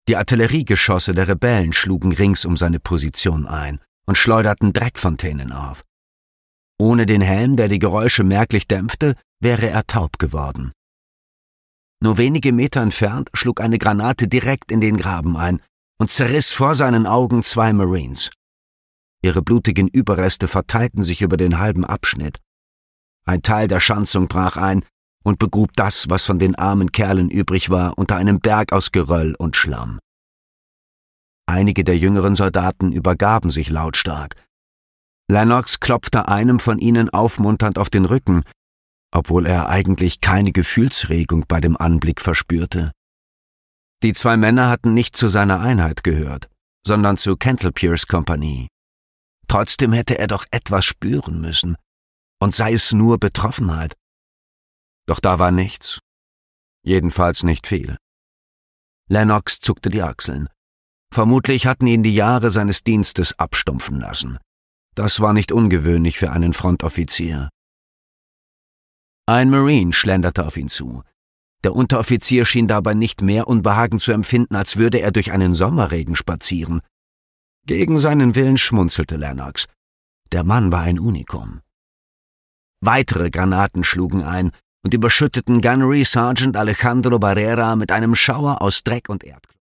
Die Artilleriegeschosse der Rebellen schlugen rings um seine Position ein und schleuderten Dreckfontänen auf. Ohne den Helm, der die Geräusche merklich dämpfte, wäre er taub geworden. Nur wenige Meter entfernt schlug eine Granate direkt in den Graben ein und zerriss vor seinen Augen 2 Marines. Ihre blutigen Überreste verteilten sich über den halben Abschnitt. Ein Teil der Schanzung brach ein und begrub das, was von den armen Kerlen übrig war, unter einem Berg aus Geröll und Schlamm. Einige der jüngeren Soldaten übergaben sich lautstark. Lennox klopfte einem von ihnen aufmunternd auf den Rücken, obwohl er eigentlich keine Gefühlsregung bei dem Anblick verspürte. Die 2 Männer hatten nicht zu seiner Einheit gehört, sondern zu Cantlepieres Kompanie. Trotzdem hätte er doch etwas spüren müssen, und sei es nur Betroffenheit. Doch da war nichts. Jedenfalls nicht viel. Lennox zuckte die Achseln. Vermutlich hatten ihn die Jahre seines Dienstes abstumpfen lassen. Das war nicht ungewöhnlich für einen Frontoffizier. Ein Marine schlenderte auf ihn zu. Der Unteroffizier schien dabei nicht mehr Unbehagen zu empfinden, als würde er durch einen Sommerregen spazieren. Gegen seinen Willen schmunzelte Lennox. Der Mann war ein Unikum. Weitere Granaten schlugen ein und überschütteten Gunnery Sergeant Alejandro Barrera mit einem Schauer aus Dreck und Erdklumpen.